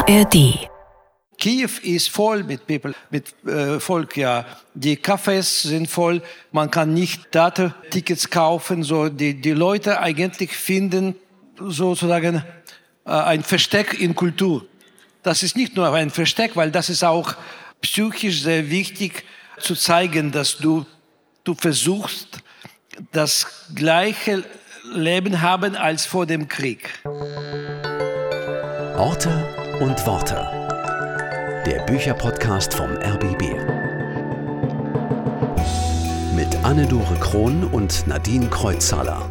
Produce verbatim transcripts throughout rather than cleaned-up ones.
A R D. Kiew ist voll mit People, mit äh, Volk, ja. Die Cafés sind voll, man kann nicht Data-Tickets kaufen. So die, die Leute eigentlich finden sozusagen äh, ein Versteck in Kultur. Das ist nicht nur ein Versteck, weil das ist auch psychisch sehr wichtig zu zeigen, dass du, du versuchst, das gleiche Leben haben als vor dem Krieg. Orte und Worte. Der Bücherpodcast vom R B B. Mit Anne-Dore Krohn und Nadine Kreuzhaler.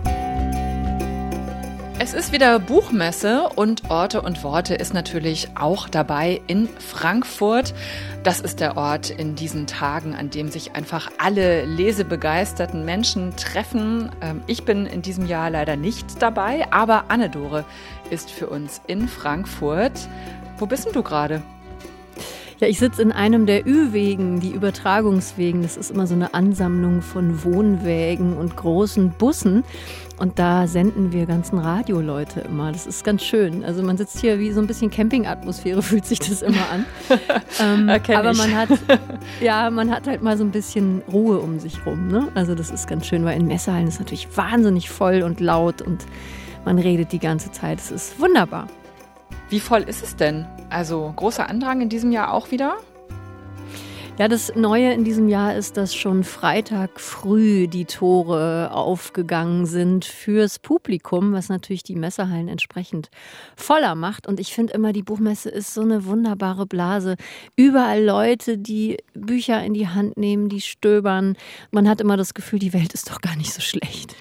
Es ist wieder Buchmesse und Orte und Worte ist natürlich auch dabei in Frankfurt. Das ist der Ort in diesen Tagen, an dem sich einfach alle lesebegeisterten Menschen treffen. Ich bin in diesem Jahr leider nicht dabei, aber Anne-Dore ist für uns in Frankfurt. Wo bist denn du gerade? Ja, ich sitze in einem der Ü-Wegen, die Übertragungswegen. Das ist immer so eine Ansammlung von Wohnwägen und großen Bussen. Und da senden wir ganzen Radioleute immer. Das ist ganz schön. Also man sitzt hier wie so ein bisschen Campingatmosphäre, fühlt sich das immer an. ähm, aber man hat, ja, man hat halt mal so ein bisschen Ruhe um sich rum. Ne? Also das ist ganz schön, weil in Messehallen ist es natürlich wahnsinnig voll und laut und man redet die ganze Zeit. Es ist wunderbar. Wie voll ist es denn? Also großer Andrang in diesem Jahr auch wieder? Ja, das Neue in diesem Jahr ist, dass schon Freitag früh die Tore aufgegangen sind fürs Publikum, was natürlich die Messehallen entsprechend voller macht. Und ich finde immer, die Buchmesse ist so eine wunderbare Blase. Überall Leute, die Bücher in die Hand nehmen, die stöbern. Man hat immer das Gefühl, die Welt ist doch gar nicht so schlecht.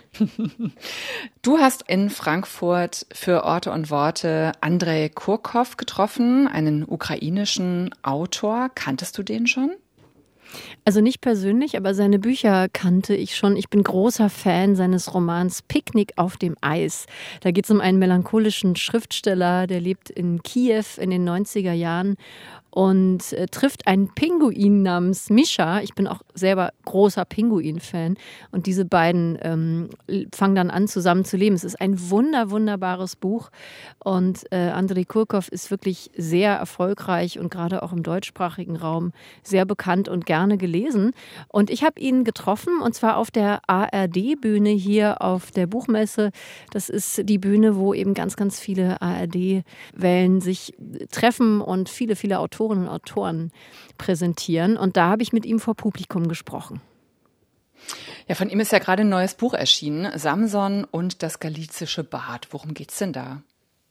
Du hast in Frankfurt für Orte und Worte Andrei Kurkow getroffen, einen ukrainischen Autor. Kanntest du den schon? Also nicht persönlich, aber seine Bücher kannte ich schon. Ich bin großer Fan seines Romans Picknick auf dem Eis. Da geht es um einen melancholischen Schriftsteller, der lebt in Kiew in den neunziger Jahren und äh, trifft einen Pinguin namens Mischa. Ich bin auch selber großer Pinguin-Fan. Und diese beiden ähm, fangen dann an, zusammen zu leben. Es ist ein wunder, wunderbares Buch. Und äh, Andrei Kurkow ist wirklich sehr erfolgreich und gerade auch im deutschsprachigen Raum sehr bekannt und gerne gelesen. Und ich habe ihn getroffen, und zwar auf der A R D-Bühne hier auf der Buchmesse. Das ist die Bühne, wo eben ganz, ganz viele A R D-Wellen sich treffen und viele, viele Autorinnen und Autoren präsentieren. Und da habe ich mit ihm vor Publikum gesprochen. Ja, von ihm ist ja gerade ein neues Buch erschienen, Samson und das galizische Bad. Worum geht's denn da?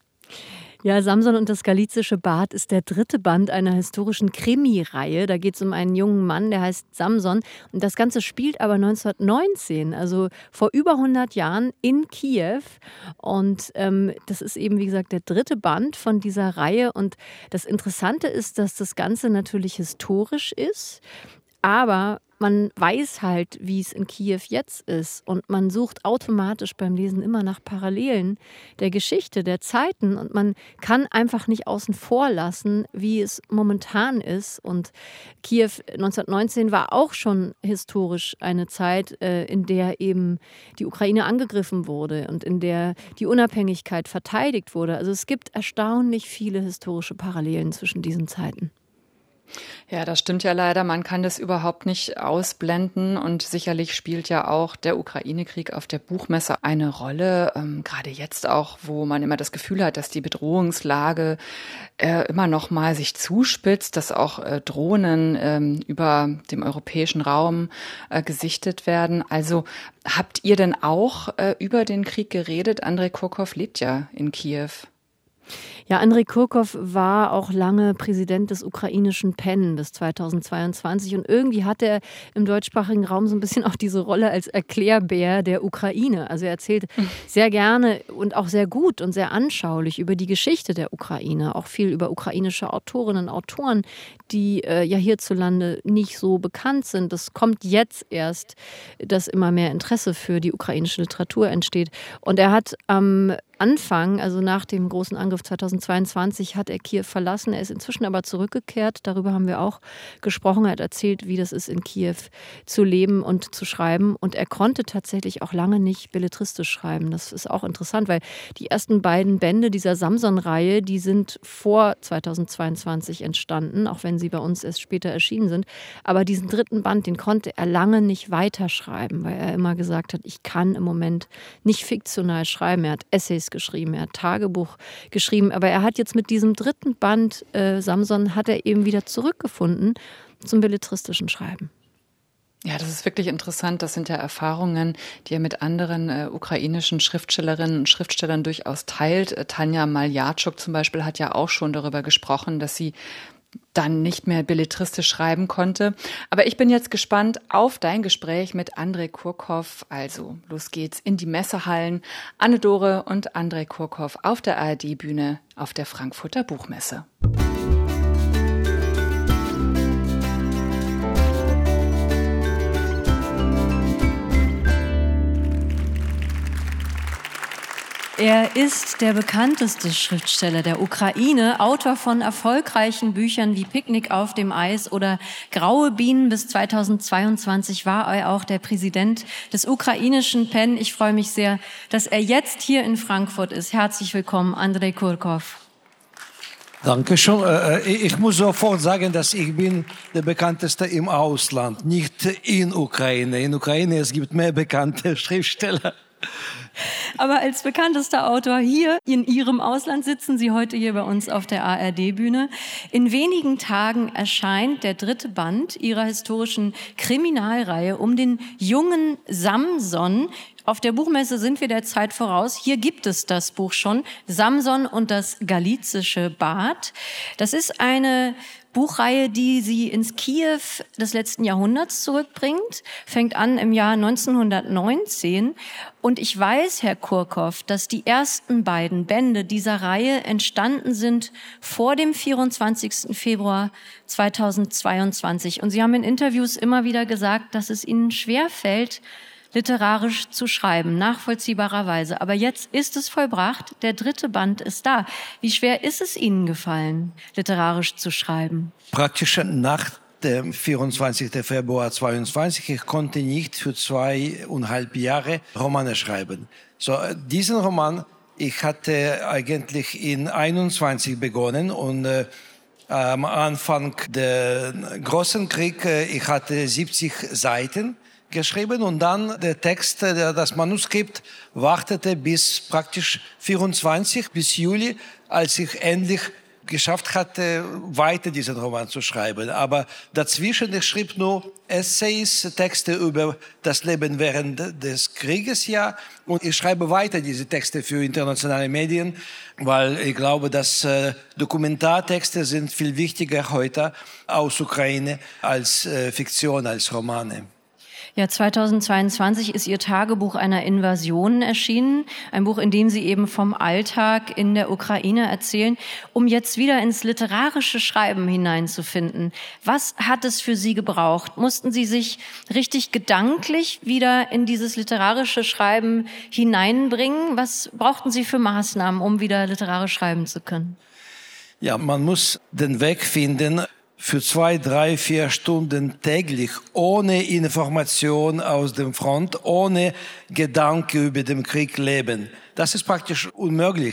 Ja, Samson und das galizische Bad ist der dritte Band einer historischen Krimi-Reihe. Da geht es um einen jungen Mann, der heißt Samson. Und das Ganze spielt aber neunzehnhundertneunzehn, also vor über hundert Jahren in Kiew. Und ähm, das ist eben, wie gesagt, der dritte Band von dieser Reihe. Und das Interessante ist, dass das Ganze natürlich historisch ist, aber man weiß halt, wie es in Kiew jetzt ist, und man sucht automatisch beim Lesen immer nach Parallelen der Geschichte, der Zeiten, und man kann einfach nicht außen vor lassen, wie es momentan ist. Und Kiew neunzehnhundertneunzehn war auch schon historisch eine Zeit, in der eben die Ukraine angegriffen wurde und in der die Unabhängigkeit verteidigt wurde. Also es gibt erstaunlich viele historische Parallelen zwischen diesen Zeiten. Ja, das stimmt ja leider. Man kann das überhaupt nicht ausblenden. Und sicherlich spielt ja auch der Ukraine-Krieg auf der Buchmesse eine Rolle. Ähm, gerade jetzt auch, wo man immer das Gefühl hat, dass die Bedrohungslage äh, immer noch mal sich zuspitzt, dass auch äh, Drohnen ähm, über dem europäischen Raum äh, gesichtet werden. Also habt ihr denn auch äh, über den Krieg geredet? Andrei Kurkow lebt ja in Kiew. Ja, Andrei Kurkow war auch lange Präsident des ukrainischen PEN bis zweitausendzweiundzwanzig, und irgendwie hat er im deutschsprachigen Raum so ein bisschen auch diese Rolle als Erklärbär der Ukraine. Also er erzählt sehr gerne und auch sehr gut und sehr anschaulich über die Geschichte der Ukraine, auch viel über ukrainische Autorinnen und Autoren, die äh, ja hierzulande nicht so bekannt sind. Das kommt jetzt erst, dass immer mehr Interesse für die ukrainische Literatur entsteht. Und er hat am Anfang, also nach dem großen Angriff zweitausendzweiundzwanzig, hat er Kiew verlassen. Er ist inzwischen aber zurückgekehrt. Darüber haben wir auch gesprochen. Er hat erzählt, wie das ist, in Kiew zu leben und zu schreiben. Und er konnte tatsächlich auch lange nicht belletristisch schreiben. Das ist auch interessant, weil die ersten beiden Bände dieser Samson-Reihe, die sind vor zweitausendzweiundzwanzig entstanden, auch wenn sie bei uns erst später erschienen sind. Aber diesen dritten Band, den konnte er lange nicht weiterschreiben, weil er immer gesagt hat, ich kann im Moment nicht fiktional schreiben. Er hat Essays geschrieben, er hat Tagebuch geschrieben, aber er hat jetzt mit diesem dritten Band äh, Samson hat er eben wieder zurückgefunden zum belletristischen Schreiben. Ja, das ist wirklich interessant. Das sind ja Erfahrungen, die er mit anderen äh, ukrainischen Schriftstellerinnen und Schriftstellern durchaus teilt. Äh, Tanja Maljatschuk zum Beispiel hat ja auch schon darüber gesprochen, dass sie dann nicht mehr belletristisch schreiben konnte. Aber ich bin jetzt gespannt auf dein Gespräch mit Andrei Kurkow. Also los geht's in die Messehallen. Anne-Dore und Andrei Kurkow auf der A R D-Bühne auf der Frankfurter Buchmesse. Er ist der bekannteste Schriftsteller der Ukraine, Autor von erfolgreichen Büchern wie Picknick auf dem Eis oder Graue Bienen. Bis zweitausendzweiundzwanzig war er auch der Präsident des ukrainischen P E N. Ich freue mich sehr, dass er jetzt hier in Frankfurt ist. Herzlich willkommen, Andrei Kurkow. Danke schon. Ich muss sofort sagen, dass ich bin der bekannteste im Ausland, nicht in Ukraine. In Ukraine es gibt mehr bekannte Schriftsteller. Aber als bekanntester Autor hier in Ihrem Ausland sitzen Sie heute hier bei uns auf der A R D-Bühne. In wenigen Tagen erscheint der dritte Band Ihrer historischen Kriminalreihe um den jungen Samson. Auf der Buchmesse sind wir der Zeit voraus. Hier gibt es das Buch schon, Samson und das galizische Bad. Das ist eine Buchreihe, die sie ins Kiew des letzten Jahrhunderts zurückbringt, fängt an im Jahr neunzehnhundertneunzehn. Und ich weiß, Herr Kurkow, dass die ersten beiden Bände dieser Reihe entstanden sind vor dem vierundzwanzigsten Februar zweitausendzweiundzwanzig. Und Sie haben in Interviews immer wieder gesagt, dass es Ihnen schwerfällt, literarisch zu schreiben, nachvollziehbarerweise. Aber jetzt ist es vollbracht, der dritte Band ist da. Wie schwer ist es Ihnen gefallen, literarisch zu schreiben? Praktisch nach dem vierundzwanzigsten Februar zweitausendzweiundzwanzig, ich konnte nicht für zweieinhalb Jahre Romane schreiben. So, diesen Roman, ich hatte eigentlich in einundzwanzig begonnen und äh, am Anfang des Großen Kriegs, äh, ich hatte siebzig Seiten geschrieben und dann der Text, der, das Manuskript, wartete bis praktisch vierundzwanzig, bis Juli, als ich endlich geschafft hatte, weiter diesen Roman zu schreiben. Aber dazwischen, ich schrieb nur Essays, Texte über das Leben während des Krieges, ja. Und ich schreibe weiter diese Texte für internationale Medien, weil ich glaube, dass äh, Dokumentartexte sind viel wichtiger heute aus Ukraine als äh, Fiktion, als Romane. Ja, zweitausendzweiundzwanzig ist Ihr Tagebuch einer Invasion erschienen. Ein Buch, in dem Sie eben vom Alltag in der Ukraine erzählen, um jetzt wieder ins literarische Schreiben hineinzufinden. Was hat es für Sie gebraucht? Mussten Sie sich richtig gedanklich wieder in dieses literarische Schreiben hineinbringen? Was brauchten Sie für Maßnahmen, um wieder literarisch schreiben zu können? Ja, man muss den Weg finden, für zwei, drei, vier Stunden täglich, ohne Information aus dem Front, ohne Gedanke über den Krieg leben. Das ist praktisch unmöglich,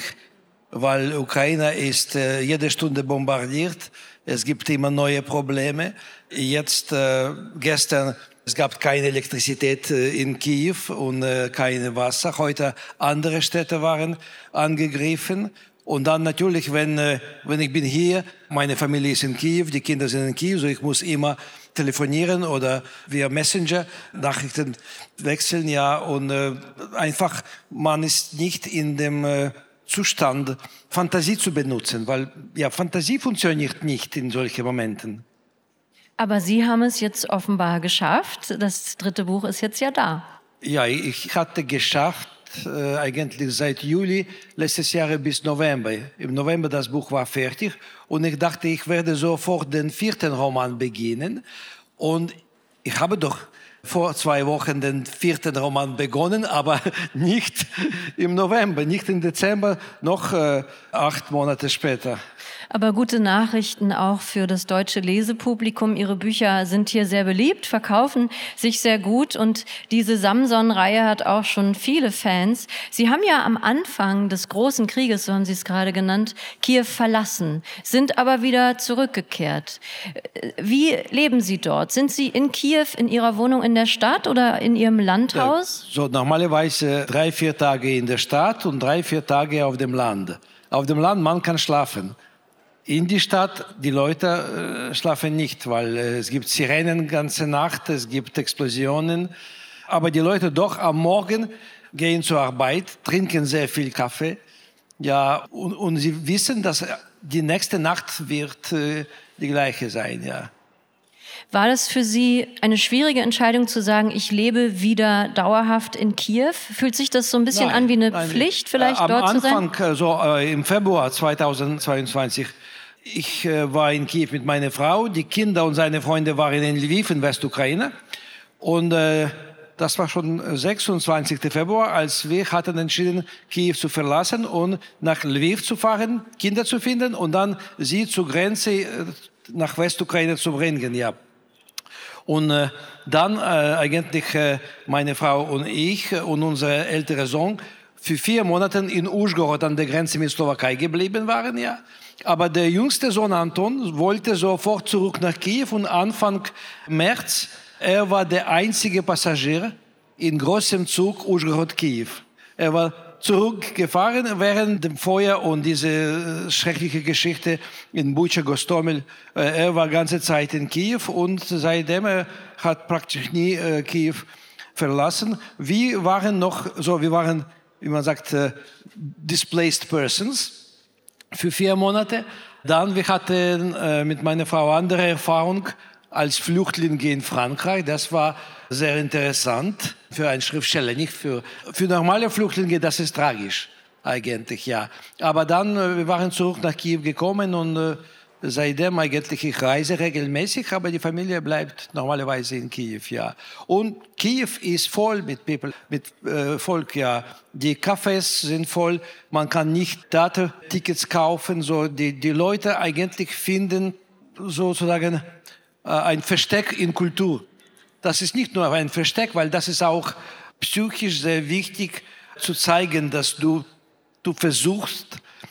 weil Ukraine ist äh, jede Stunde bombardiert. Es gibt immer neue Probleme. Jetzt, äh, gestern, es gab keine Elektrizität äh, in Kiew und äh, kein Wasser. Heute andere Städte waren angegriffen. Und dann natürlich, wenn, wenn ich bin hier, meine Familie ist in Kiew, die Kinder sind in Kiew, so ich muss immer telefonieren oder via Messenger Nachrichten wechseln, ja. Und äh, einfach, man ist nicht in dem äh, Zustand, Fantasie zu benutzen, weil ja, Fantasie funktioniert nicht in solchen Momenten. Aber Sie haben es jetzt offenbar geschafft. Das dritte Buch ist jetzt ja da. Ja, ich hatte geschafft, Äh, eigentlich seit Juli letztes Jahr bis November. Im November das Buch war fertig und ich dachte, ich werde sofort den vierten Roman beginnen. Und ich habe doch vor zwei Wochen den vierten Roman begonnen, aber nicht im November, nicht im Dezember, noch äh, acht Monate später. Aber gute Nachrichten auch für das deutsche Lesepublikum. Ihre Bücher sind hier sehr beliebt, verkaufen sich sehr gut und diese Samson-Reihe hat auch schon viele Fans. Sie haben ja am Anfang des großen Krieges, so haben Sie es gerade genannt, Kiew verlassen, sind aber wieder zurückgekehrt. Wie leben Sie dort? Sind Sie in Kiew, in Ihrer Wohnung in der Stadt oder in Ihrem Landhaus? Ja, so normalerweise drei, vier Tage in der Stadt und drei, vier Tage auf dem Land. Auf dem Land, man kann schlafen. In die Stadt, die Leute äh, schlafen nicht, weil äh, es gibt Sirenen ganze Nacht, es gibt Explosionen. Aber die Leute doch am Morgen gehen zur Arbeit, trinken sehr viel Kaffee. Ja, und, und sie wissen, dass die nächste Nacht wird äh, die gleiche sein, ja. War das für Sie eine schwierige Entscheidung zu sagen, ich lebe wieder dauerhaft in Kiew? Fühlt sich das so ein bisschen Nein, an wie eine nein, Pflicht, vielleicht äh, dort zu sein? Am Anfang, so äh, im Februar zweitausendzweiundzwanzig, ich äh, war in Kiew mit meiner Frau, die Kinder und seine Freunde waren in Lviv in Westukraine. Und äh, das war schon sechsundzwanzigsten Februar, als wir hatten entschieden, Kiew zu verlassen und nach Lviv zu fahren, Kinder zu finden und dann sie zur Grenze äh, nach Westukraine zu bringen, ja. Und äh, dann äh, eigentlich äh, meine Frau und ich und unser älterer Sohn für vier Monate in Užhorod an der Grenze mit Slowakei geblieben waren, ja. Aber der jüngste Sohn Anton wollte sofort zurück nach Kiew und Anfang März, er war der einzige Passagier in großem Zug Užhorod-Kiew. Er war zurückgefahren während dem Feuer und diese schreckliche Geschichte in Bucha, Gostomel. Er war ganze Zeit in Kiew und seitdem er hat praktisch nie äh, Kiew verlassen. Wir waren noch so, wir waren, wie man sagt, äh, displaced persons für vier Monate. Dann wir hatten äh, mit meiner Frau andere Erfahrung als Flüchtlinge in Frankreich. Das war sehr interessant für einen Schriftsteller, nicht für, für normale Flüchtlinge, das ist tragisch eigentlich, ja. Aber dann, wir waren zurück nach Kiew gekommen und äh, seitdem eigentlich, ich reise regelmäßig, aber die Familie bleibt normalerweise in Kiew, ja. Und Kiew ist voll mit People, mit äh, Volk, ja. Die Cafés sind voll, man kann nicht dort Tickets kaufen, so die, die Leute eigentlich finden sozusagen äh, ein Versteck in Kultur. Das ist nicht nur ein Versteck, weil das ist auch psychisch sehr wichtig zu zeigen, dass du, du versuchst,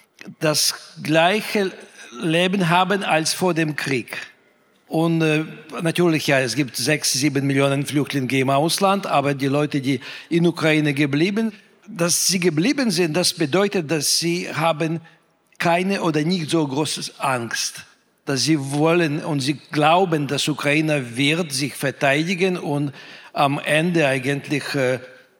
das gleiche Leben haben als vor dem Krieg. Und äh, natürlich, ja, es gibt sechs, sieben Millionen Flüchtlinge im Ausland, aber die Leute, die in Ukraine geblieben, dass sie geblieben sind, das bedeutet, dass sie haben keine oder nicht so große Angst. Dass sie wollen und sie glauben, dass Ukraine wird sich verteidigen und am Ende eigentlich äh,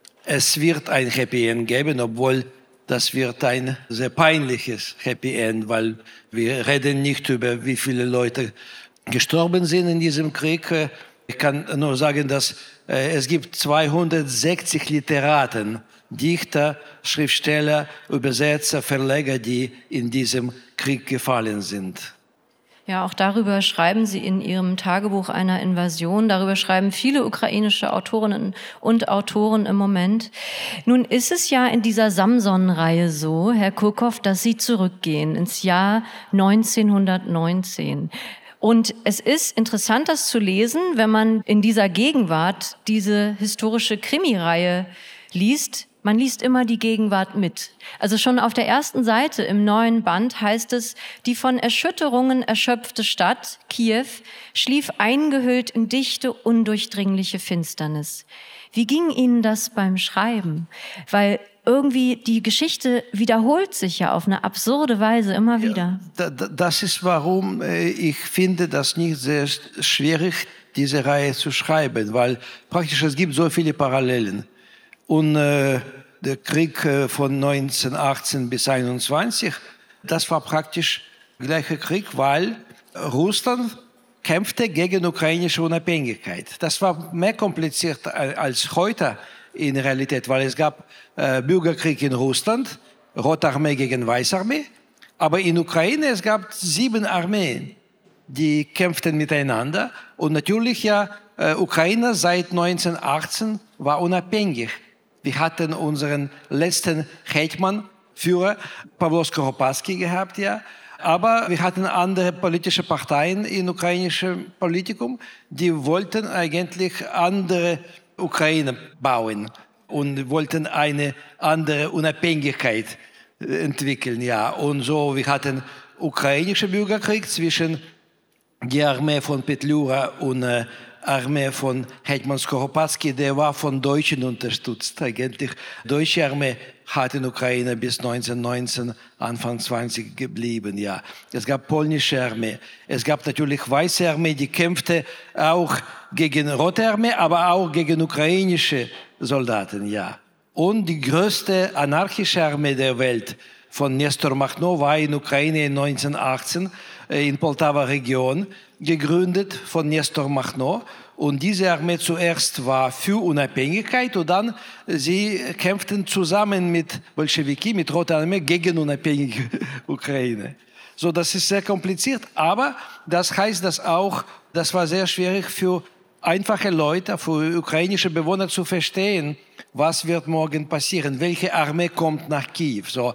es wird ein Happy End geben, obwohl das wird ein sehr peinliches Happy End, weil wir reden nicht über wie viele Leute gestorben sind in diesem Krieg. Ich kann nur sagen, dass äh, es gibt zweihundertsechzig Literaten, Dichter, Schriftsteller, Übersetzer, Verleger, die in diesem Krieg gefallen sind. Ja, auch darüber schreiben Sie in Ihrem Tagebuch einer Invasion. Darüber schreiben viele ukrainische Autorinnen und Autoren im Moment. Nun ist es ja in dieser Samson-Reihe so, Herr Kurkow, dass Sie zurückgehen ins Jahr neunzehnhundertneunzehn. Und es ist interessant, das zu lesen, wenn man in dieser Gegenwart diese historische Krimireihe liest. Man liest immer die Gegenwart mit. Also schon auf der ersten Seite im neuen Band heißt es, die von Erschütterungen erschöpfte Stadt, Kiew, schlief eingehüllt in dichte, undurchdringliche Finsternis. Wie ging Ihnen das beim Schreiben? Weil irgendwie die Geschichte wiederholt sich ja auf eine absurde Weise immer wieder. Ja, das ist, warum ich finde das nicht sehr schwierig, diese Reihe zu schreiben, weil praktisch es gibt so viele Parallelen. Und äh, der Krieg äh, von neunzehnhundertachtzehn bis einundzwanzig, das war praktisch der gleiche Krieg, weil Russland kämpfte gegen ukrainische Unabhängigkeit. Das war mehr kompliziert als heute in Realität, weil es gab äh, Bürgerkrieg in Russland, Rote Armee gegen Weiße Armee, aber in Ukraine es gab sieben Armeen, die kämpften miteinander und natürlich ja äh, Ukraine seit neunzehnhundertachtzehn war unabhängig. Wir hatten unseren letzten Hetman, Führer, Pawlo Skoropadsky gehabt, ja. Aber wir hatten andere politische Parteien im ukrainischen Politikum, die wollten eigentlich andere Ukraine bauen und wollten eine andere Unabhängigkeit entwickeln, ja. Und so, wir hatten ukrainischen Bürgerkrieg zwischen der Armee von Petlura und äh, Armee von Hetman Skoropadsky, der war von Deutschen unterstützt. Eigentlich deutsche Armee hat in Ukraine bis neunzehnhundertneunzehn, Anfang zwanzig geblieben. Ja. Es gab polnische Armee. Es gab natürlich weiße Armee, die kämpfte auch gegen Rote Armee, aber auch gegen ukrainische Soldaten. Ja. Und die größte anarchische Armee der Welt von Nestor Makhno war in Ukraine in neunzehnhundertachtzehn in Poltawa Region gegründet von Nestor Makhno. Und diese Armee zuerst war für Unabhängigkeit und dann sie kämpften zusammen mit Bolschewiki, mit Roter Armee gegen unabhängige Ukraine. So, das ist sehr kompliziert, aber das heißt, dass auch, das war sehr schwierig für einfache Leute, für ukrainische Bewohner zu verstehen, was wird morgen passieren, welche Armee kommt nach Kiew. So,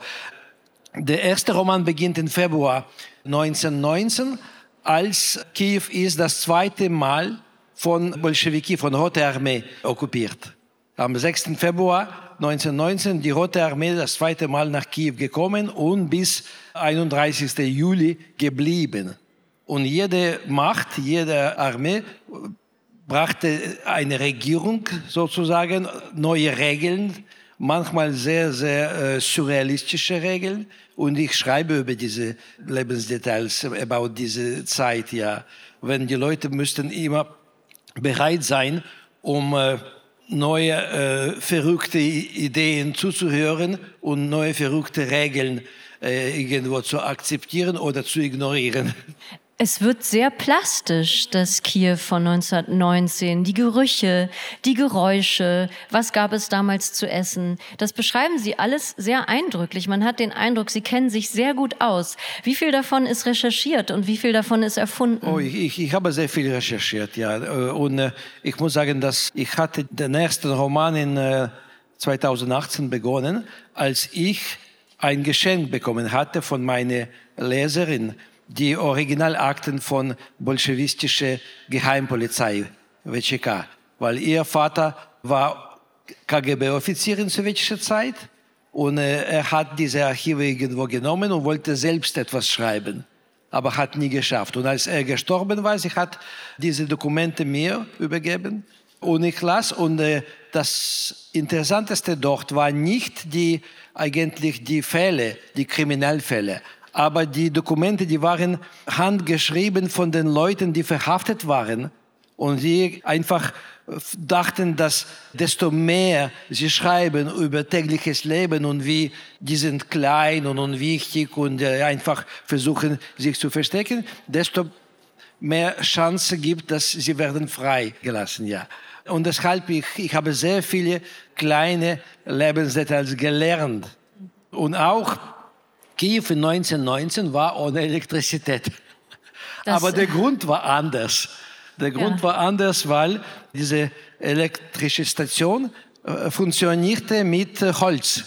der erste Roman beginnt im Februar neunzehnhundertneunzehn, als Kiew ist das zweite Mal von Bolschewiki, von Rote Armee okkupiert. Am sechsten Februar neunzehnhundertneunzehn die Rote Armee das zweite Mal nach Kiew gekommen und bis einunddreißigsten Juli geblieben. Und jede Macht, jede Armee brachte eine Regierung sozusagen, neue Regeln, manchmal sehr, sehr äh, surrealistische Regeln. Und ich schreibe über diese Lebensdetails, about diese Zeit, ja. Wenn die Leute müssten immer bereit sein, um äh, neue, äh, verrückte Ideen zuzuhören und neue, verrückte Regeln äh, irgendwo zu akzeptieren oder zu ignorieren. Es wird sehr plastisch, das Kiew von neunzehnhundertneunzehn. Die Gerüche, die Geräusche, was gab es damals zu essen? Das beschreiben Sie alles sehr eindrücklich. Man hat den Eindruck, Sie kennen sich sehr gut aus. Wie viel davon ist recherchiert und wie viel davon ist erfunden? Oh, ich, ich habe sehr viel recherchiert, ja. Und äh, ich muss sagen, dass ich hatte den ersten Roman in äh, zweitausendachtzehn begonnen, als ich ein Geschenk bekommen hatte von meiner Leserin, die Originalakten von bolschewistischer Geheimpolizei, W C K. Weil ihr Vater war K G B-Offizier in sowjetischer Zeit und äh, er hat diese Archive irgendwo genommen und wollte selbst etwas schreiben, aber hat nie geschafft. Und als er gestorben war, sie hat diese Dokumente mir übergeben und ich las. Und äh, das Interessanteste dort war nicht die, eigentlich die Fälle, die Kriminalfälle, aber die Dokumente, die waren handgeschrieben von den Leuten, die verhaftet waren. Und sie einfach dachten, dass desto mehr sie schreiben über tägliches Leben und wie die sind klein und unwichtig und einfach versuchen, sich zu verstecken, desto mehr Chance gibt, dass sie werden freigelassen, ja. Und deshalb, ich, ich habe sehr viele kleine Lebensdetails gelernt. Und auch Kiew in neunzehnhundertneunzehn war ohne Elektrizität. Das Aber der Grund war anders. Der Grund ja. war anders, weil diese elektrische Station äh, funktionierte mit äh, Holz.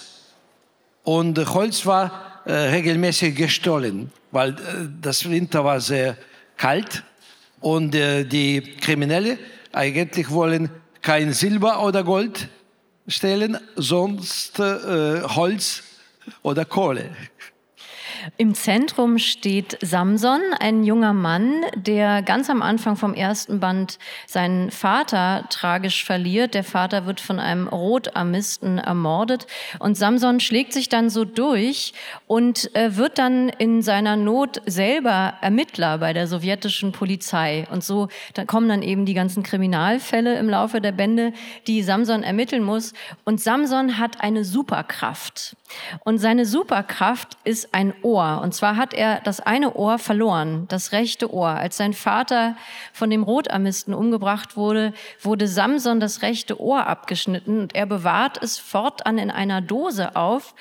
Und äh, Holz war äh, regelmäßig gestohlen, weil äh, das Winter war sehr kalt und äh, die Kriminellen eigentlich wollen kein Silber oder Gold stehlen, sonst äh, Holz oder Kohle. Im Zentrum steht Samson, ein junger Mann, der ganz am Anfang vom ersten Band seinen Vater tragisch verliert. Der Vater wird von einem Rotarmisten ermordet und Samson schlägt sich dann so durch und äh, wird dann in seiner Not selber Ermittler bei der sowjetischen Polizei. Und so da kommen dann eben die ganzen Kriminalfälle im Laufe der Bände, die Samson ermitteln muss. Und Samson hat eine Superkraft. Und seine Superkraft ist ein Ohr. Und zwar hat er das eine Ohr verloren, das rechte Ohr. Als sein Vater von dem Rotarmisten umgebracht wurde, wurde Samson das rechte Ohr abgeschnitten und er bewahrt es fortan in einer Dose auf.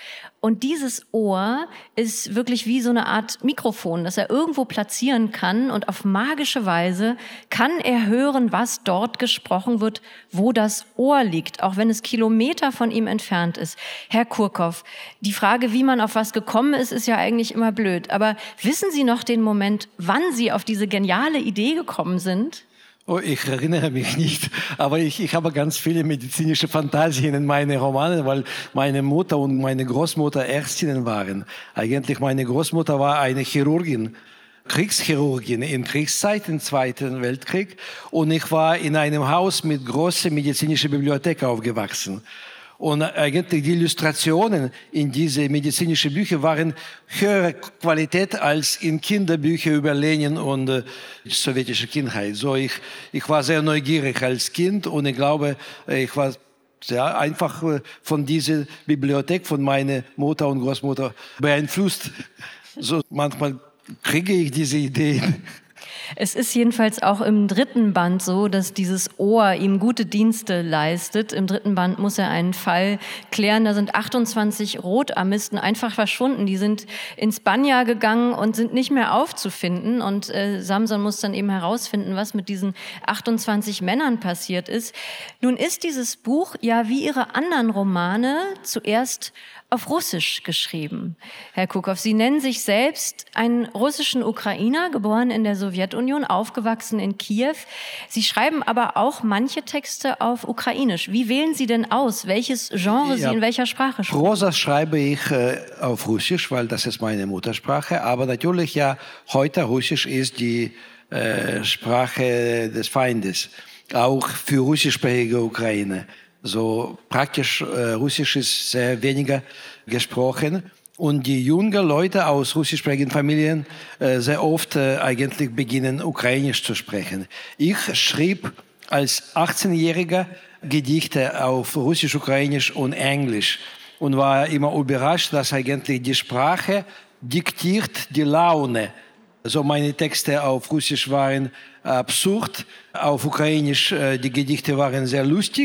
Und dieses Ohr ist wirklich wie so eine Art Mikrofon, das er irgendwo platzieren kann. Und auf magische Weise kann er hören, was dort gesprochen wird, wo das Ohr liegt, auch wenn es Kilometer von ihm entfernt ist. Herr Kurkow, die Frage, wie man auf was gekommen ist, ist ja eigentlich immer blöd. Aber wissen Sie noch den Moment, wann Sie auf diese geniale Idee gekommen sind? Oh, ich erinnere mich nicht, aber ich, ich habe ganz viele medizinische Fantasien in meinen Romanen, weil meine Mutter und meine Großmutter Ärztinnen waren. Eigentlich meine Großmutter war eine Chirurgin, Kriegschirurgin in Kriegszeit, im Zweiten Weltkrieg. Und ich war in einem Haus mit großer medizinischer Bibliothek aufgewachsen. Und eigentlich die Illustrationen in diese medizinischen Bücher waren höhere Qualität als in Kinderbüchern über Lenin und äh, die sowjetische Kindheit. So ich, ich war sehr neugierig als Kind und ich glaube, ich war sehr einfach äh, von dieser Bibliothek von meiner Mutter und Großmutter beeinflusst. So manchmal kriege ich diese Ideen. Es ist jedenfalls auch im dritten Band so, dass dieses Ohr ihm gute Dienste leistet. Im dritten Band muss er einen Fall klären. Da sind achtundzwanzig Rotarmisten einfach verschwunden. Die sind ins Banja gegangen und sind nicht mehr aufzufinden. Und äh, Samson muss dann eben herausfinden, was mit diesen achtundzwanzig Männern passiert ist. Nun ist dieses Buch ja wie Ihre anderen Romane zuerst auf Russisch geschrieben. Herr Kurkow, Sie nennen sich selbst einen russischen Ukrainer, geboren in der Sowjetunion, aufgewachsen in Kiew. Sie schreiben aber auch manche Texte auf Ukrainisch. Wie wählen Sie denn aus, welches Genre Sie ja, in welcher Sprache schreiben? Prosa schreibe ich äh, auf Russisch, weil das ist meine Muttersprache. Aber natürlich ja, heute Russisch ist die äh, Sprache des Feindes, auch für russischsprachige Ukraine. So praktisch äh, Russisch ist sehr weniger gesprochen und die jungen Leute aus russischsprachigen Familien äh, sehr oft äh, eigentlich beginnen Ukrainisch zu sprechen. Ich schrieb als achtzehnjähriger Gedichte auf Russisch, Ukrainisch und Englisch und war immer überrascht, dass eigentlich die Sprache diktiert die Laune. So meine Texte auf Russisch waren absurd, auf Ukrainisch äh, die Gedichte waren sehr lustig.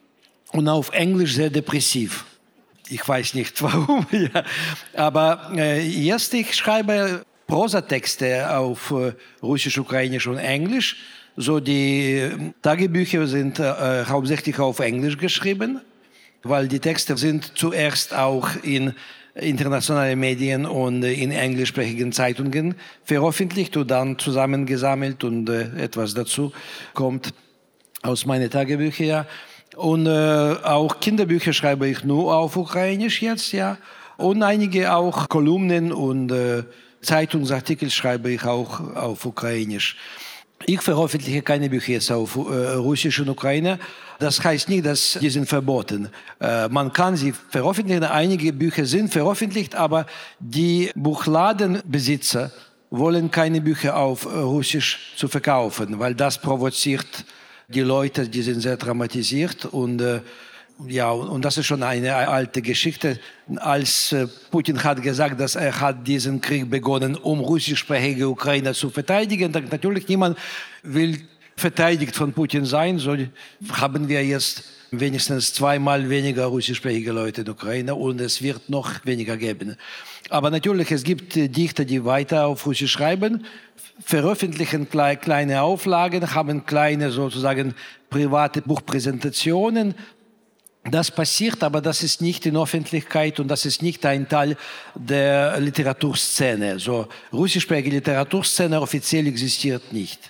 Und auf Englisch sehr depressiv. Ich weiß nicht warum, ja. Aber äh, jetzt ich schreibe Prosatexte auf äh, Russisch, Ukrainisch und Englisch. So die äh, Tagebücher sind äh, hauptsächlich auf Englisch geschrieben, weil die Texte sind zuerst auch in internationalen Medien und äh, in englischsprachigen Zeitungen veröffentlicht und dann zusammengesammelt und äh, etwas dazu kommt aus meinen Tagebüchern. Ja. Und äh, auch Kinderbücher schreibe ich nur auf Ukrainisch jetzt, ja. Und einige auch Kolumnen und äh, Zeitungsartikel schreibe ich auch auf Ukrainisch. Ich veröffentliche keine Bücher jetzt auf äh, Russisch und Ukraine. Das heißt nicht, dass die sind verboten. Äh, man kann sie veröffentlichen. Einige Bücher sind veröffentlicht, aber die Buchladenbesitzer wollen keine Bücher auf Russisch zu verkaufen, weil das provoziert die Leute, die sind sehr traumatisiert und äh, ja, und das ist schon eine alte Geschichte. Als äh, Putin hat gesagt, dass er hat diesen Krieg begonnen, um russischsprachige Ukrainer zu verteidigen, dann natürlich niemand will verteidigt von Putin sein. So haben wir jetzt wenigstens zweimal weniger russischsprachige Leute in der Ukraine und es wird noch weniger geben. Aber natürlich, es gibt Dichter, die weiter auf Russisch schreiben, veröffentlichen kleine Auflagen, haben kleine sozusagen private Buchpräsentationen. Das passiert, aber das ist nicht in Öffentlichkeit und das ist nicht ein Teil der Literaturszene. So, russischsprachige Literaturszene offiziell existiert nicht.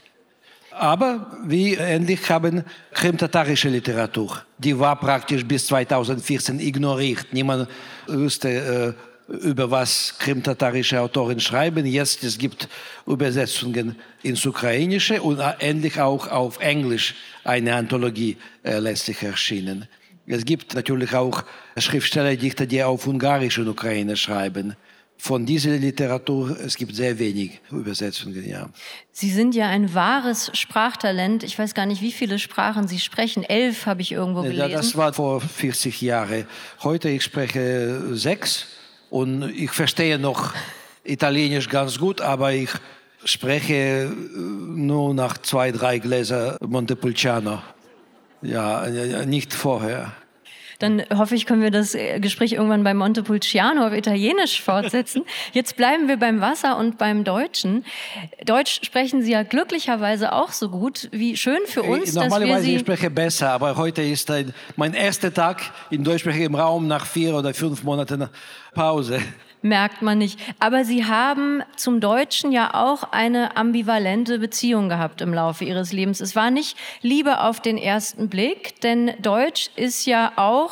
Aber wir endlich haben krimtatarische Literatur. Die war praktisch bis zweitausendvierzehn ignoriert. Niemand wusste, äh, über was krimtatarische Autoren schreiben. Jetzt es gibt Übersetzungen ins Ukrainische und endlich auch auf Englisch eine Anthologie äh, letztlich erschienen. Es gibt natürlich auch Schriftsteller, Dichter, die auf Ungarisch und Ukraine schreiben. Von dieser Literatur, es gibt sehr wenig Übersetzungen, ja. Sie sind ja ein wahres Sprachtalent. Ich weiß gar nicht, wie viele Sprachen Sie sprechen. Elf habe ich irgendwo gelesen. Ja, das war vor vierzig Jahren. Heute ich spreche sechs und ich verstehe noch Italienisch ganz gut, aber ich spreche nur nach zwei, drei Gläser Montepulciano. Ja, nicht vorher. Dann hoffe ich, können wir das Gespräch irgendwann bei Montepulciano auf Italienisch fortsetzen. Jetzt bleiben wir beim Wasser und beim Deutschen. Deutsch sprechen Sie ja glücklicherweise auch so gut. Wie schön für uns, dass wir Sie... Ich spreche besser, aber heute ist ein, mein erster Tag in deutschsprachigem Raum nach vier oder fünf Monaten Pause. Merkt man nicht. Aber Sie haben zum Deutschen ja auch eine ambivalente Beziehung gehabt im Laufe Ihres Lebens. Es war nicht Liebe auf den ersten Blick, denn Deutsch ist ja auch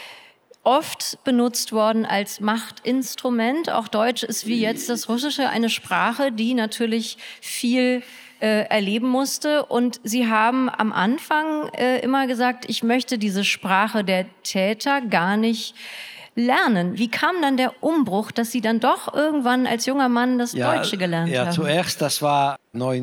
oft benutzt worden als Machtinstrument. Auch Deutsch ist wie jetzt das Russische eine Sprache, die natürlich viel äh, erleben musste. Und Sie haben am Anfang äh, immer gesagt, ich möchte diese Sprache der Täter gar nicht lernen. Wie kam dann der Umbruch, dass Sie dann doch irgendwann als junger Mann das ja, Deutsche gelernt ja, haben? Ja, zuerst, das war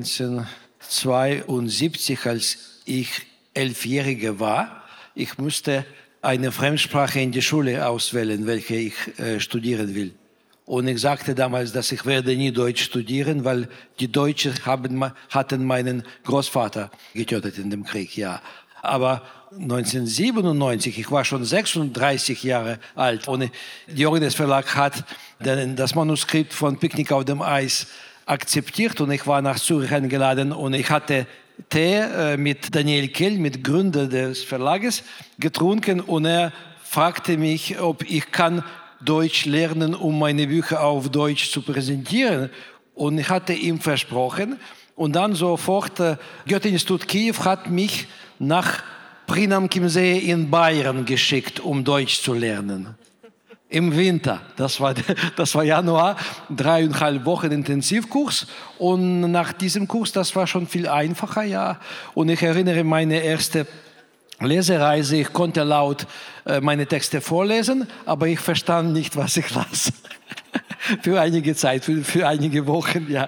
neunzehnhundertzweiundsiebzig, als ich elfjähriger war. Ich musste eine Fremdsprache in die Schule auswählen, welche ich äh, studieren will. Und ich sagte damals, dass ich werde nie Deutsch studieren, weil die Deutschen haben, hatten meinen Großvater getötet in dem Krieg, ja. Aber neunzehnhundertsiebenundneunzig, ich war schon sechsunddreißig Jahre alt, und der Orides Verlag hat das Manuskript von Picknick auf dem Eis akzeptiert und ich war nach Zürich eingeladen und ich hatte Tee mit Daniel Kehl, mit Gründer des Verlages, getrunken und er fragte mich, ob ich kann Deutsch lernen, um meine Bücher auf Deutsch zu präsentieren. Und ich hatte ihm versprochen und dann sofort, äh, Goethe-Institut Kiew hat mich nach Prinam Chiemsee in Bayern geschickt, um Deutsch zu lernen. Im Winter, das war, das war Januar, dreieinhalb Wochen Intensivkurs. Und nach diesem Kurs, das war schon viel einfacher, ja. Und ich erinnere meine erste Lesereise, ich konnte laut äh, meine Texte vorlesen, aber ich verstand nicht, was ich las. Für einige Zeit, für, für einige Wochen, ja.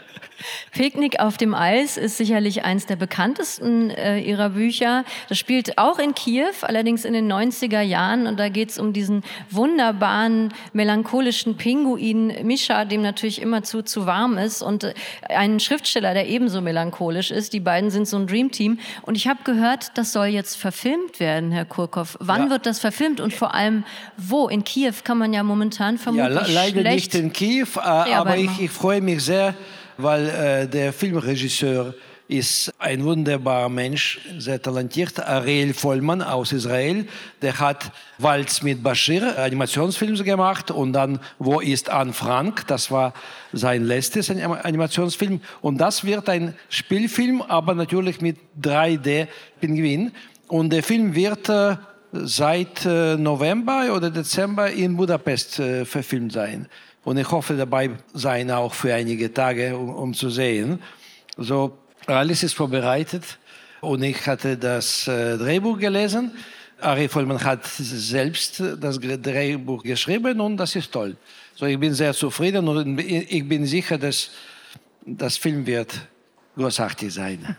Picknick auf dem Eis ist sicherlich eins der bekanntesten äh, Ihrer Bücher. Das spielt auch in Kiew, allerdings in den neunziger Jahren. Und da geht es um diesen wunderbaren, melancholischen Pinguin Mischa, dem natürlich immerzu zu warm ist. Und äh, einen Schriftsteller, der ebenso melancholisch ist. Die beiden sind so ein Dreamteam. Und ich habe gehört, das soll jetzt verfilmt werden, Herr Kurkow. Wann ja. wird das verfilmt und vor allem wo? In Kiew kann man ja momentan vermutlich ja, leider schlecht... nicht in Kiew, äh, aber ich, ich freue mich sehr, weil äh, der Filmregisseur ist ein wunderbarer Mensch, sehr talentiert, Ariel Vollmann aus Israel. Der hat Walz mit Bashir, Animationsfilme gemacht, und dann Wo ist Anne Frank? Das war sein letztes Animationsfilm. Und das wird ein Spielfilm, aber natürlich mit drei D-Pinguin. Und der Film wird äh, seit äh, November oder Dezember in Budapest äh, verfilmt sein. Und ich hoffe, dabei sein auch für einige Tage, um, um zu sehen. So, alles ist vorbereitet und ich hatte das äh, Drehbuch gelesen. Ari Vollmann hat selbst das Drehbuch geschrieben und das ist toll. So, ich bin sehr zufrieden und ich bin sicher, dass das Film wird großartig sein.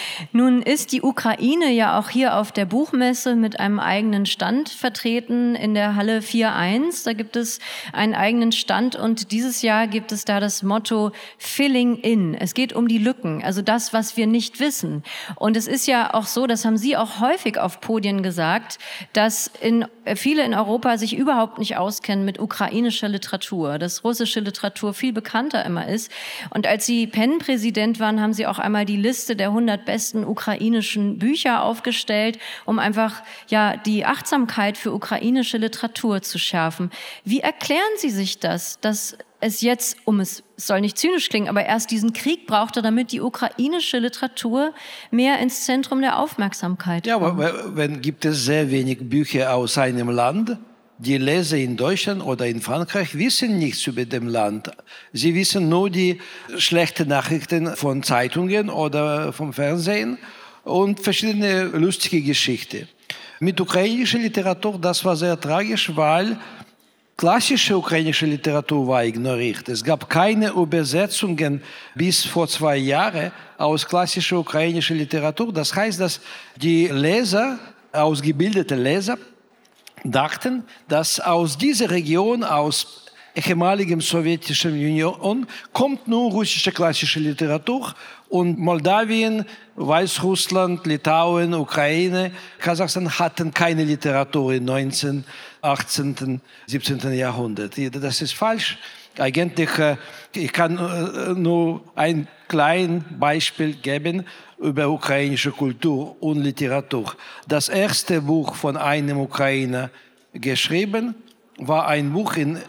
Nun ist die Ukraine ja auch hier auf der Buchmesse mit einem eigenen Stand vertreten in der Halle vier eins. Da gibt es einen eigenen Stand und dieses Jahr gibt es da das Motto Filling in. Es geht um die Lücken, also das, was wir nicht wissen. Und es ist ja auch so, das haben Sie auch häufig auf Podien gesagt, dass in, viele in Europa sich überhaupt nicht auskennen mit ukrainischer Literatur, dass russische Literatur viel bekannter immer ist. Und als Sie Penn-Präsident waren, haben Sie auch einmal die Liste der hundert besten ukrainischen Bücher aufgestellt, um einfach ja die Achtsamkeit für ukrainische Literatur zu schärfen. Wie erklären Sie sich das, dass es jetzt, um es, es soll nicht zynisch klingen, aber erst diesen Krieg brauchte, damit die ukrainische Literatur mehr ins Zentrum der Aufmerksamkeit kommt? Ja, aber wenn gibt es sehr wenig Bücher aus einem Land. Die Leser in Deutschland oder in Frankreich wissen nichts über das Land. Sie wissen nur die schlechten Nachrichten von Zeitungen oder vom Fernsehen und verschiedene lustige Geschichten. Mit ukrainischer Literatur, das war sehr tragisch, weil klassische ukrainische Literatur war ignoriert. Es gab keine Übersetzungen bis vor zwei Jahren aus klassischer ukrainischer Literatur. Das heißt, dass die Leser, ausgebildete Leser, dachten, dass aus dieser Region, aus ehemaligen sowjetischen Union kommt nur russische klassische Literatur und Moldawien, Weißrussland, Litauen, Ukraine, Kasachstan hatten keine Literatur im neunzehnten, achtzehnten, siebzehnten Jahrhundert. Das ist falsch. Eigentlich, ich kann nur ein kleines Beispiel geben über ukrainische Kultur und Literatur. Das erste Buch von einem Ukrainer geschrieben war ein Buch in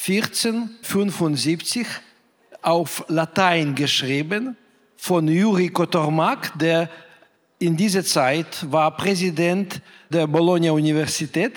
vierzehnhundertfünfundsiebzig auf Latein geschrieben von Juri Kotormak, der in dieser Zeit war Präsident der Bologna-Universität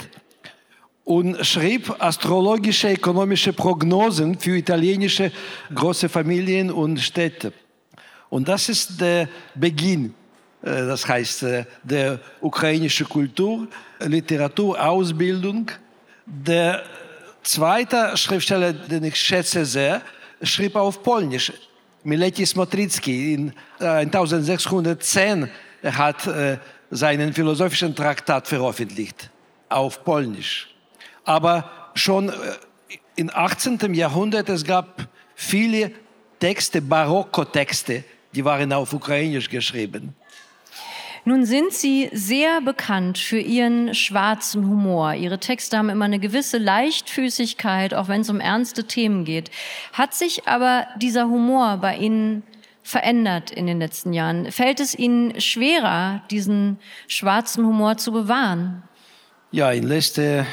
und schrieb astrologische, ökonomische Prognosen für italienische große Familien und Städte. Und das ist der Beginn, das heißt, der ukrainischen Kultur, Literatur, Ausbildung. Der zweite Schriftsteller, den ich schätze sehr, schrieb auf Polnisch. Miletis Motricki in eintausendsechshundertzehn hat äh, seinen philosophischen Traktat veröffentlicht, auf Polnisch. Aber schon äh, im achtzehnten Jahrhundert es gab viele Texte, Barocco-Texte, die waren auf Ukrainisch geschrieben. Nun sind Sie sehr bekannt für Ihren schwarzen Humor. Ihre Texte haben immer eine gewisse Leichtfüßigkeit, auch wenn es um ernste Themen geht. Hat sich aber dieser Humor bei Ihnen verändert in den letzten Jahren? Fällt es Ihnen schwerer, diesen schwarzen Humor zu bewahren? Ja, in den letzten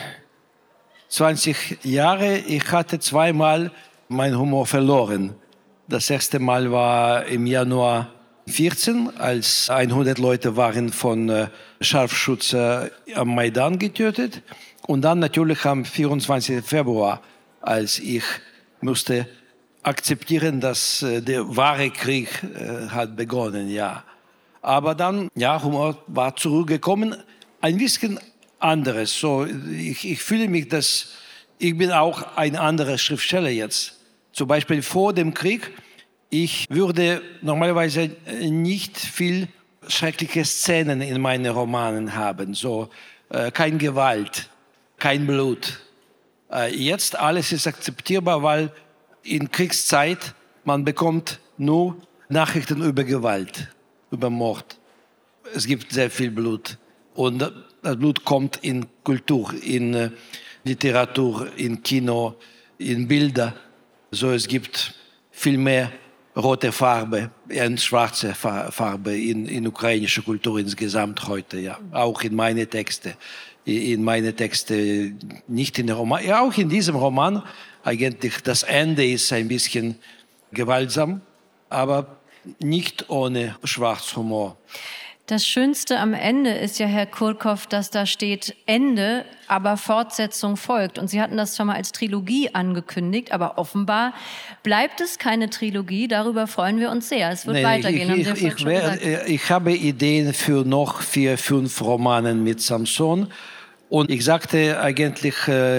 zwanzig Jahren, ich hatte zweimal meinen Humor verloren. Das erste Mal war im Januar vierzehn, als hundert Leute waren von äh, Scharfschützen am Maidan getötet. Und dann natürlich am vierundzwanzigsten Februar, als ich musste akzeptieren, dass äh, der wahre Krieg äh, hat begonnen, ja. Aber dann, ja, Humor war zurückgekommen, ein bisschen anderes. So, ich, ich fühle mich, dass ich bin auch ein anderer Schriftsteller jetzt. Zum Beispiel vor dem Krieg. Ich würde normalerweise nicht viel schreckliche Szenen in meinen Romanen haben. So, äh, kein Gewalt, kein Blut. Äh, jetzt alles ist akzeptierbar, weil in Kriegszeit man bekommt nur Nachrichten über Gewalt, über Mord. Es gibt sehr viel Blut. Und das Blut kommt in Kultur, in äh, Literatur, in Kino, in Bilder. So, es gibt viel mehr rote Farbe, eine schwarze Farbe in, in ukrainischer Kultur insgesamt heute, ja. Auch in meine Texte. In meine Texte, nicht in der Roman, ja, auch in diesem Roman. Eigentlich das Ende ist ein bisschen gewaltsam, aber nicht ohne Schwarzhumor. Das Schönste am Ende ist ja, Herr Kurkow, dass da steht Ende, aber Fortsetzung folgt. Und Sie hatten das schon mal als Trilogie angekündigt, aber offenbar bleibt es keine Trilogie. Darüber freuen wir uns sehr. Es wird nee, weitergehen. Ich, ich, ich, wär, ich habe Ideen für noch vier, fünf Romanen mit Samson. Und ich sagte eigentlich,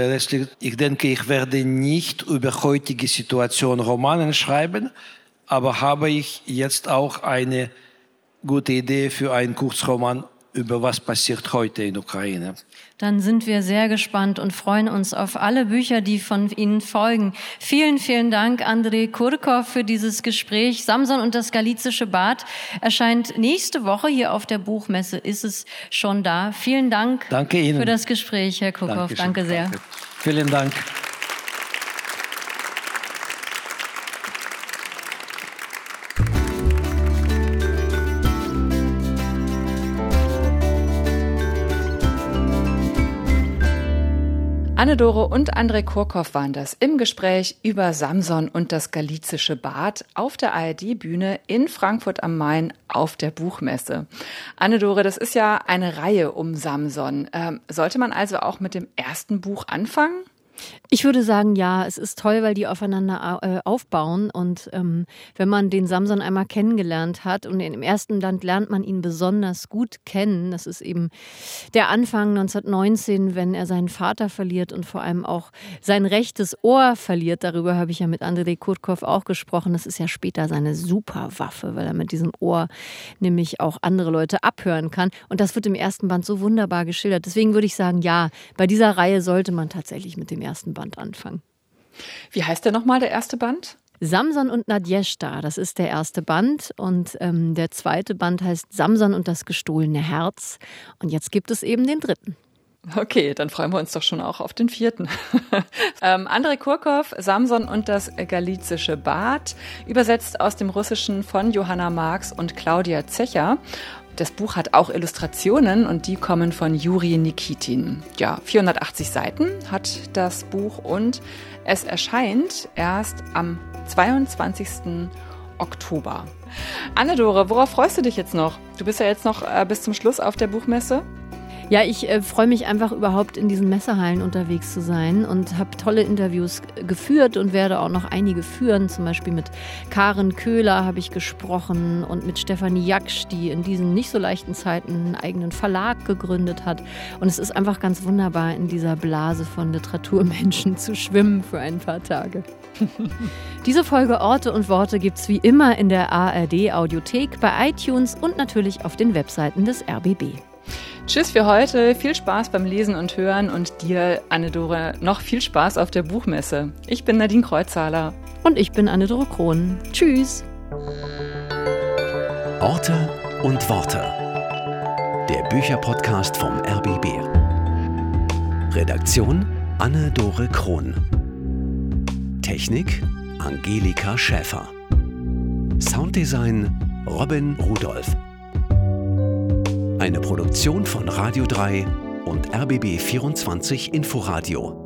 ich denke, ich werde nicht über heutige Situation Romanen schreiben, aber habe ich jetzt auch eine gute Idee für einen Kurzroman über was passiert heute in der Ukraine. Dann sind wir sehr gespannt und freuen uns auf alle Bücher, die von Ihnen folgen. Vielen, vielen Dank, Andrei Kurkow, für dieses Gespräch. Samson und das galizische Bad erscheint nächste Woche hier auf der Buchmesse. Ist es schon da? Vielen Dank Danke Ihnen. für das Gespräch, Herr Kurkow. Dankeschön. Danke sehr. Danke. Vielen Dank. Anne-Dore und Andrei Kurkow waren das im Gespräch über Samson und das galizische Bad auf der A R D-Bühne in Frankfurt am Main auf der Buchmesse. Anne-Dore, das ist ja eine Reihe um Samson. Ähm, sollte man also auch mit dem ersten Buch anfangen? Ich würde sagen, ja, es ist toll, weil die aufeinander äh, aufbauen und ähm, wenn man den Samson einmal kennengelernt hat und im ersten Land lernt man ihn besonders gut kennen, das ist eben der Anfang neunzehnhundertneunzehn, wenn er seinen Vater verliert und vor allem auch sein rechtes Ohr verliert, darüber habe ich ja mit Andrei Kurkow auch gesprochen, das ist ja später seine Superwaffe, weil er mit diesem Ohr nämlich auch andere Leute abhören kann und das wird im ersten Band so wunderbar geschildert, deswegen würde ich sagen, ja, bei dieser Reihe sollte man tatsächlich mit dem ersten Band anfangen. Wie heißt der nochmal, der erste Band? Samson und Nadjeshta, das ist der erste Band. Und ähm, der zweite Band heißt Samson und das gestohlene Herz. Und jetzt gibt es eben den dritten. Okay, dann freuen wir uns doch schon auch auf den vierten. ähm, Andrei Kurkow, Samson und das galizische Bad, übersetzt aus dem Russischen von Johanna Marx und Claudia Zecher. Das Buch hat auch Illustrationen und die kommen von Juri Nikitin. Ja, vierhundertachtzig Seiten hat das Buch und es erscheint erst am zweiundzwanzigsten Oktober. Anne-Dore, worauf freust du dich jetzt noch? Du bist ja jetzt noch äh, bis zum Schluss auf der Buchmesse. Ja, ich äh, freue mich einfach überhaupt in diesen Messehallen unterwegs zu sein und habe tolle Interviews geführt und werde auch noch einige führen. Zum Beispiel mit Karen Köhler habe ich gesprochen und mit Stefanie Jaksch, die in diesen nicht so leichten Zeiten einen eigenen Verlag gegründet hat. Und es ist einfach ganz wunderbar, in dieser Blase von Literaturmenschen zu schwimmen für ein paar Tage. Diese Folge Orte und Worte gibt's wie immer in der A R D-Audiothek, bei iTunes und natürlich auf den Webseiten des R B B. Tschüss für heute, viel Spaß beim Lesen und Hören und dir, Anne-Dore, noch viel Spaß auf der Buchmesse. Ich bin Nadine Kreuzhaler. Und ich bin Anne-Dore Krohn. Tschüss. Orte und Worte. Der Bücherpodcast vom R B B. Redaktion Anne-Dore Krohn. Technik Angelika Schäfer. Sounddesign Robin Rudolph. Eine Produktion von Radio drei und R B B vierundzwanzig Inforadio.